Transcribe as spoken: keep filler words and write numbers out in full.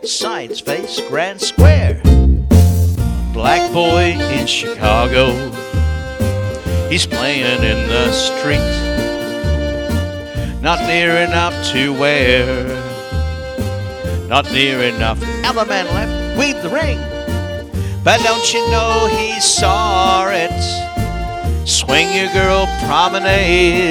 Signs face Grand Square. Black boy in Chicago, he's playing in the street. Not near enough to wear, not near enough. Other man left, weave the ring. But don't you know he saw it? Swing your girl promenade.